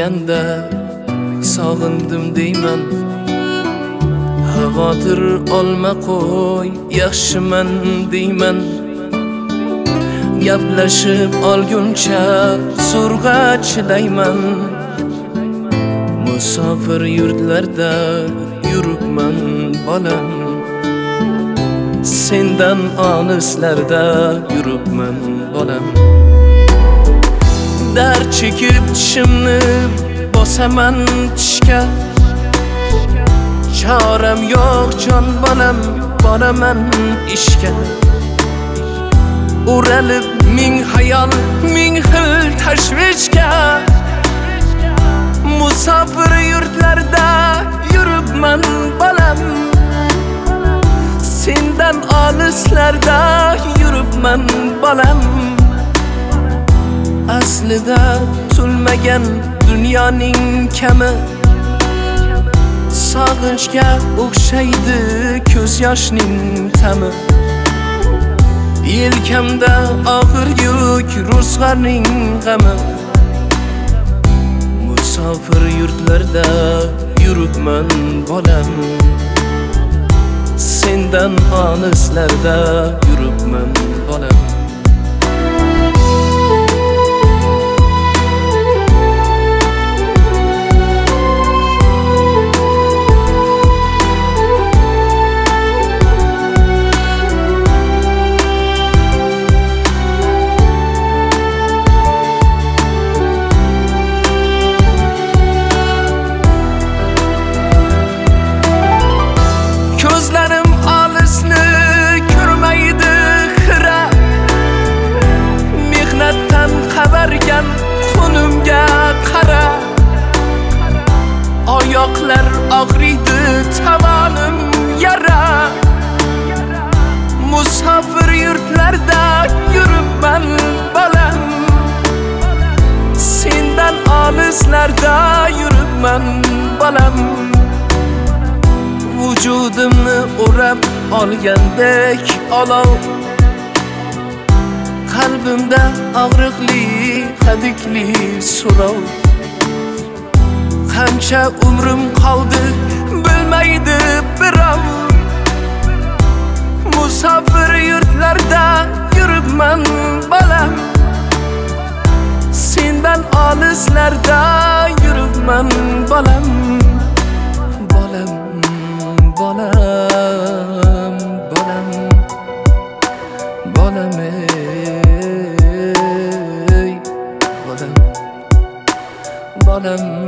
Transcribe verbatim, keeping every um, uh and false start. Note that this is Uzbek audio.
yurganda sog'indim deyman. Xavotir olma qo'y, yaxshiman deyman. Gaplashib olguncha zo'rg'a chilayman. Musofir yurtlarda yuribman bolam. Sendan olislarda yuribman bolam. Dard chekib tishimni bosaman tishga. Choram yo'q jon bolam, boraman ishga. O'ralib ming xayol, ming xil tashvishga. Musofir yurtlarda yuribman bolam. Sendan olislarda yuribman bolam. Aslida tulmagan dunyoning kami, sog'inchga o'xshaydi ko'z yoshning ta'mi. Yelkamda og'ir yuk, ro'zg'orning g'ami. Musofir yurtlarda yuribman bolam. Sendan olislarda yuribman bolam. Ko'zlarim olisni ko'rmaydi xira. Mehnatdan qavargan xonimga qara. Oyoqlar og'riydi, tavonim yara. Musofir yurtlarda yuribman bolam. Sendan olislarda yuribman bolam. Vujudimni o'rab olgandek olov. Qalbimda og'riqli, hadikli so'rov. Qancha umrim qoldi bilmaydi birov. Musofir yurtlarda yuribman bolam. Sendan olislarda yuribman bolam. Bolam bolam, bolam, bolam ey, bolam, bolam.